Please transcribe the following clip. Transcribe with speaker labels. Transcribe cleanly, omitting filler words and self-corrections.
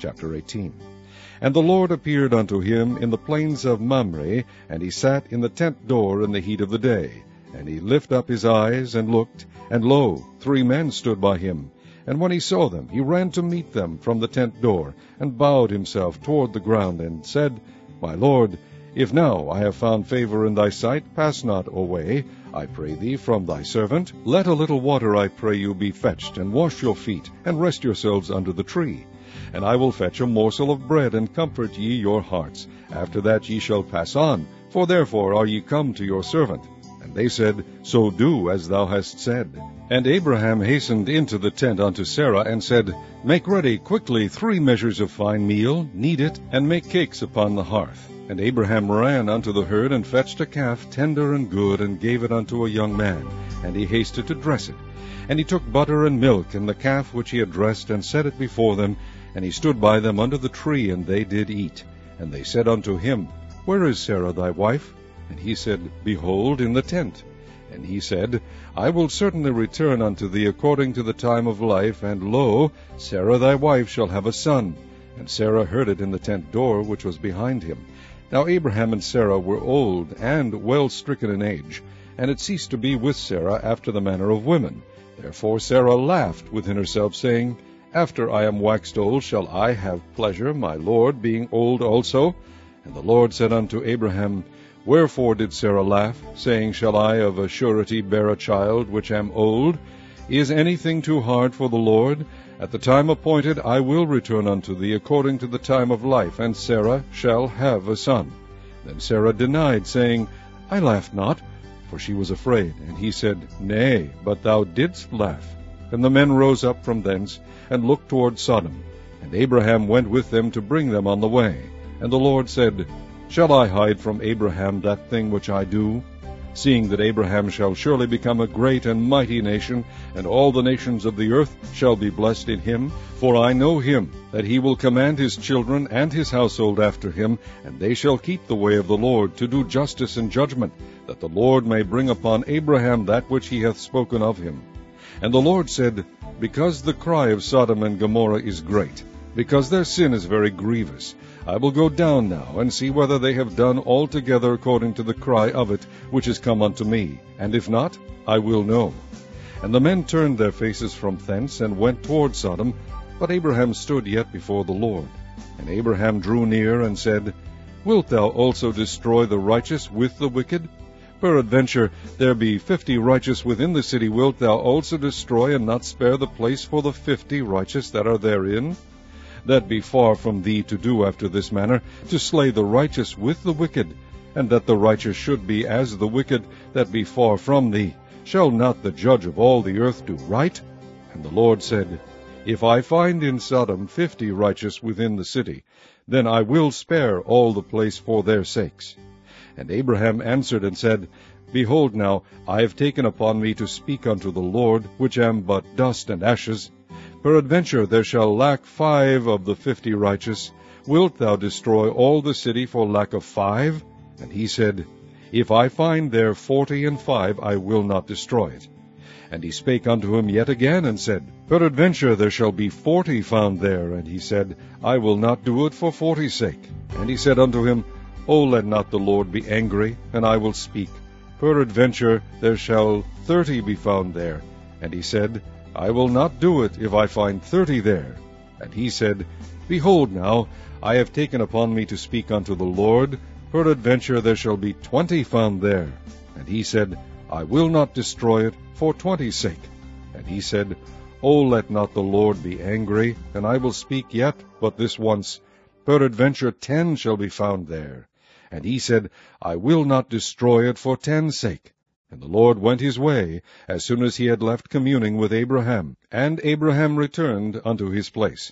Speaker 1: Chapter 18. And the Lord appeared unto him in the plains of Mamre, and he sat in the tent door in the heat of the day. And he lifted up his eyes, and looked, and lo, 3 men stood by him. And when he saw them, he ran to meet them from the tent door, and bowed himself toward the ground, and said, My Lord, if now I have found favor in thy sight, pass not away, I pray thee, from thy servant. Let a little water, I pray you, be fetched, and wash your feet, and rest yourselves under the tree. And I will fetch a morsel of bread, and comfort ye your hearts. After that ye shall pass on, for therefore are ye come to your servant. And they said, So do as thou hast said. And Abraham hastened into the tent unto Sarah, and said, Make ready quickly 3 measures of fine meal, knead it, and make cakes upon the hearth. And Abraham ran unto the herd, and fetched a calf tender and good, and gave it unto a young man. And he hasted to dress it. And he took butter and milk, and the calf which he had dressed, and set it before them. And he stood by them under the tree, and they did eat. And they said unto him, Where is Sarah thy wife? And he said, Behold, in the tent. And he said, I will certainly return unto thee according to the time of life, and lo, Sarah thy wife shall have a son. And Sarah heard it in the tent door which was behind him. Now Abraham and Sarah were old, and well stricken in age, and it ceased to be with Sarah after the manner of women. Therefore Sarah laughed within herself, saying, After I am waxed old shall I have pleasure, my Lord being old also? And the Lord said unto Abraham, Wherefore did Sarah laugh, saying, Shall I of a surety bear a child, which am old? Is anything too hard for the Lord? At the time appointed I will return unto thee according to the time of life, and Sarah shall have a son. Then Sarah denied, saying, I laughed not, for she was afraid. And he said, Nay, but thou didst laugh. And the men rose up from thence, and looked toward Sodom. And Abraham went with them to bring them on the way. And the Lord said, Shall I hide from Abraham that thing which I do? Seeing that Abraham shall surely become a great and mighty nation, and all the nations of the earth shall be blessed in him. For I know him, that he will command his children and his household after him, and they shall keep the way of the Lord, to do justice and judgment, that the Lord may bring upon Abraham that which he hath spoken of him. And the Lord said, Because the cry of Sodom and Gomorrah is great, because their sin is very grievous, I will go down now, and see whether they have done altogether according to the cry of it, which is come unto me. And if not, I will know. And the men turned their faces from thence, and went toward Sodom. But Abraham stood yet before the Lord. And Abraham drew near, and said, Wilt thou also destroy the righteous with the wicked? Peradventure there be 50 righteous within the city. Wilt thou also destroy, and not spare the place for the 50 righteous that are therein? That be far from thee to do after this manner, to slay the righteous with the wicked, and that the righteous should be as the wicked, that be far from thee. Shall not the judge of all the earth do right? And the Lord said, If I find in Sodom 50 righteous within the city, then I will spare all the place for their sakes. And Abraham answered and said, Behold now, I have taken upon me to speak unto the Lord, which am but dust and ashes. Peradventure there shall lack 5 of the 50 righteous. Wilt thou destroy all the city for lack of 5? And he said, If I find there 45, I will not destroy it. And he spake unto him yet again, and said, Peradventure there shall be 40 found there. And he said, I will not do it for 40's sake. And he said unto him, O let not the Lord be angry, and I will speak. Peradventure there shall 30 be found there. And he said, I will not do it if I find 30 there. And he said, Behold now, I have taken upon me to speak unto the Lord. Peradventure there shall be 20 found there. And he said, I will not destroy it for 20's sake. And he said, O let not the Lord be angry, and I will speak yet but this once. Peradventure 10 shall be found there. And he said, I will not destroy it for 10's sake. And the Lord went his way, as soon as he had left communing with Abraham. And Abraham returned unto his place.